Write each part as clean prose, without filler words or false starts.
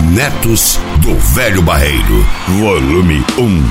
Netos do Velho Barreiro, volume 1.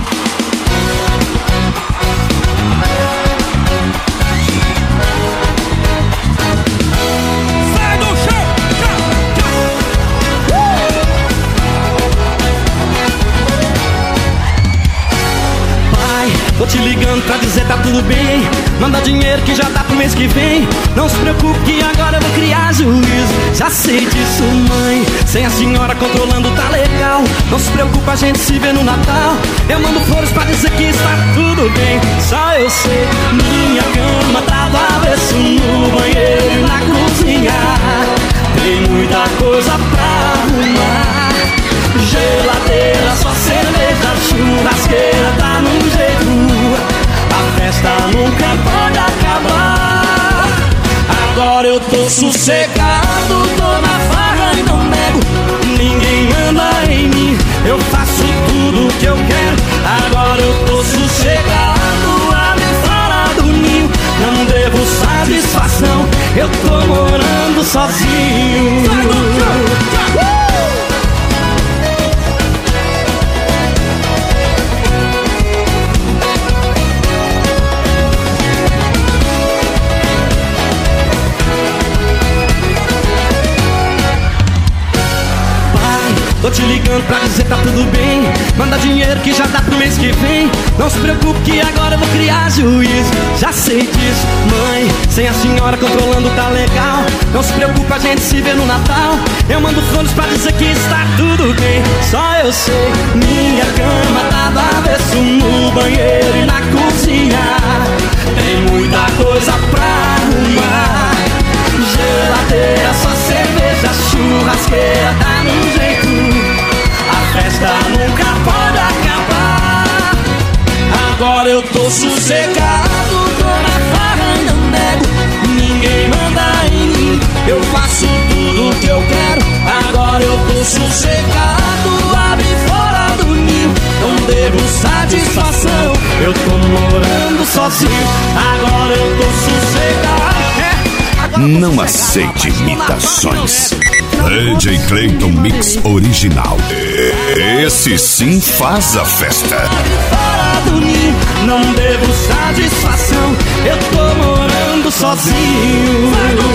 Tô te ligando pra dizer tá tudo bem. Manda dinheiro que já dá pro mês que vem. Não se preocupe que agora eu vou criar juízo. Já sei disso, mãe. Sem a senhora controlando tá legal. Não se preocupe, a gente se vê no Natal. Eu mando flores pra dizer que está tudo bem. Só eu sei, minha cama tá do avesso, no banheiro e na cozinha. Tem muita coisa pra arrumar. Geladeira, só cerveja, churrasqueira tá no jeito. A festa nunca pode acabar. Agora eu tô sossegado, tô na farra e não nego. Ninguém manda em mim, eu faço tudo que eu quero. Agora eu tô sossegado, ali fora do ninho. Não devo satisfação, eu tô morando sozinho. Tô te ligando pra dizer tá tudo bem. Manda dinheiro que já dá pro mês que vem. Não se preocupe que agora eu vou criar juízo. Já sei disso, mãe. Sem a senhora controlando tá legal. Não se preocupe, a gente se vê no Natal. Eu mando flores pra dizer que está tudo bem. Só eu sei, minha cama tá do avesso, no banheiro e na cozinha. Tem muita coisa pra arrumar. Geladeira, só cerveja, churrasqueira tá no jeito. A festa nunca pode acabar. Agora eu tô sossegado, tô na farra e não nego. Ninguém manda em mim, eu faço tudo que eu quero. Agora eu tô sossegado, abre fora do ninho. Não devo satisfação, eu tô morando sozinho. Agora eu tô sossegado. Não aceite imitações. DJ Clayton Mix Original. Esse sim faz a festa. Fora do ninho, não devo satisfação, eu tô morando sozinho.